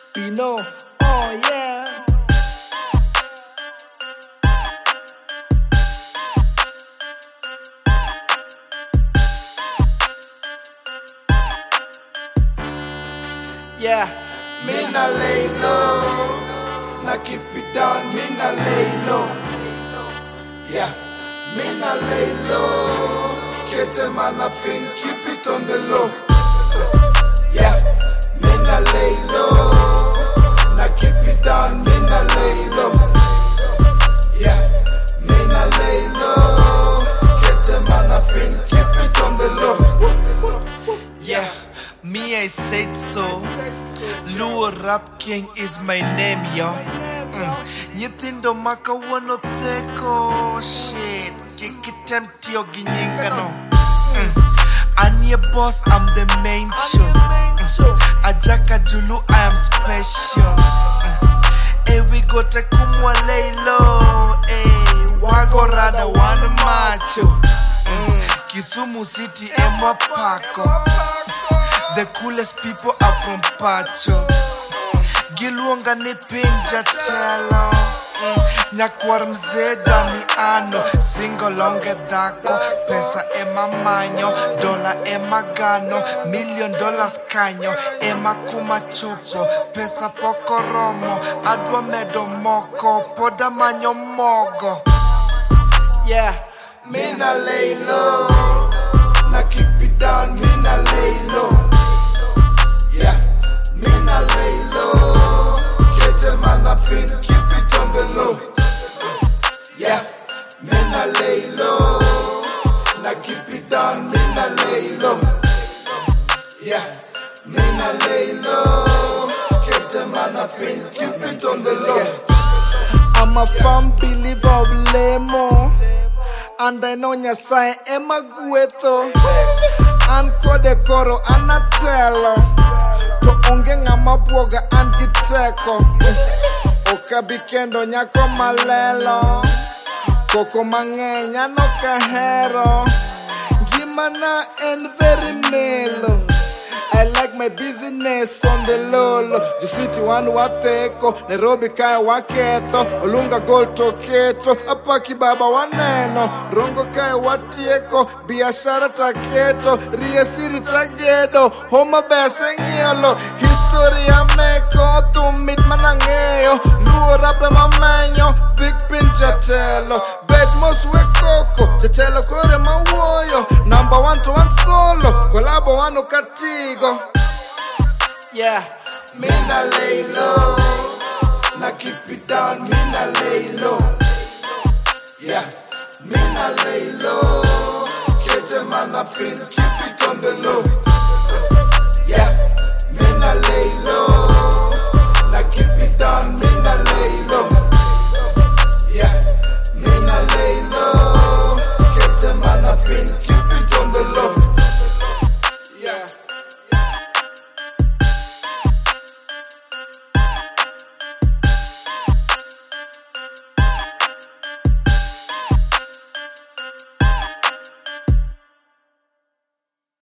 Pino, oh yeah. Yeah, Me na lay low, na keep it down, me na lay low. Yeah, me na lay low, kete mana pin, keep it on the low. Yeah, me na lay low, na keep it down, me na lay low. Yeah, me na lay low, kete mana pin, keep it on the low. Yeah, me I said so. Luo Rap King is my name, yo. Nyithindo maka wano teko. Shit, kikitemptio ginyinga no. I'm your boss, I'm the main show. Ajaka Julu, I am special. Hey, we go to kumwa lay low. Hey, wago rada wana macho. Kisumu City, Emwa Pako. The coolest people are from Pacho. Giluonga ni pinja telo. Nyakwar mzeda mi ano. Singolonge dhako. Pesa ema manyo. Dola ema gano. $1,000,000 kanyo. Ema kuma chopo. Pesa poko romo. Adwa medo moko. Poda manyo mogo. Yeah, Me na lay low, na keep it down, me na lay low. Yeah, me na lay low, kete mana pin, keep it on the low. Yeah, me na lay low, na keep it down, me na lay low. Yeah, me na lay low, kete mana pin, keep it on the low. I'm a firm believer of Lemo. And I know Nyasai ema gueto. An kode koro anatelo. To onge ngama bwoga an kiteko. Oka bikendo nyako malelo. Koko mangenya no kahero. Gimana en very melo. I like my business on the lolo. The city one wateko, Nairobi kaya waketo, Olunga gold toketo, Apaki baba waneno, Rongo kaya watieko, biashara taketo, Rie siri tagedo, Homa bese ngiolo, History ya meko, Tumit manangeyo, Luo rape mamenyo, Big pin chatelo, Bedmos we koko, Chatelo kore mawoyo, Number 1 to 1 solo, Kolabo wano katigo. Yeah, Me na lay low, na keep it down, me na lay low. Yeah, me na lay low, kete mana pin, keep it on the low.